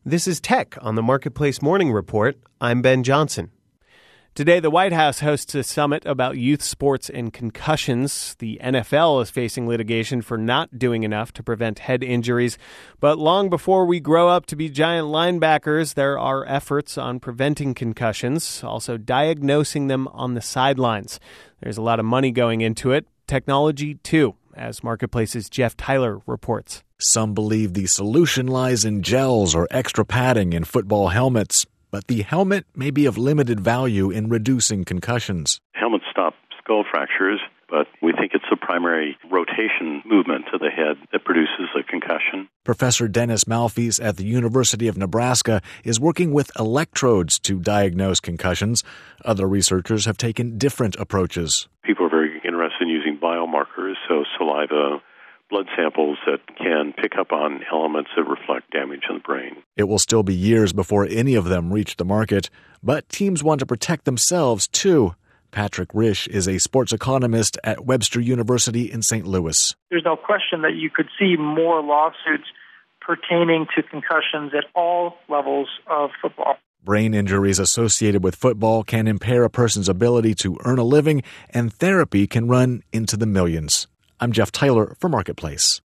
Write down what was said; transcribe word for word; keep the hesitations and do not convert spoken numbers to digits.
This is Tech on the Marketplace Morning Report. I'm Ben Johnson. Today, the White House hosts a summit about youth sports and concussions. The N F L is facing litigation for not doing enough to prevent head injuries. But long before we grow up to be giant linebackers, there are efforts on preventing concussions, also diagnosing them on the sidelines. There's a lot of money going into it. Technology, too, as Marketplace's Jeff Tyler reports. Some believe the solution lies in gels or extra padding in football helmets, but the helmet may be of limited value in reducing concussions. Helmets stop skull fractures, but we think it's the primary rotation movement to the head that produces a concussion. Professor Dennis Malfeas at the University of Nebraska is working with electrodes to diagnose concussions. Other researchers have taken different approaches. People are very interested in using biomarkers, so saliva, blood samples that can pick up on elements that reflect damage in the brain. It will still be years before any of them reach the market, but teams want to protect themselves, too. Patrick Risch is a sports economist at Webster University in Saint Louis. There's no question that you could see more lawsuits pertaining to concussions at all levels of football. Brain injuries associated with football can impair a person's ability to earn a living, and therapy can run into the millions. I'm Jeff Tyler for Marketplace.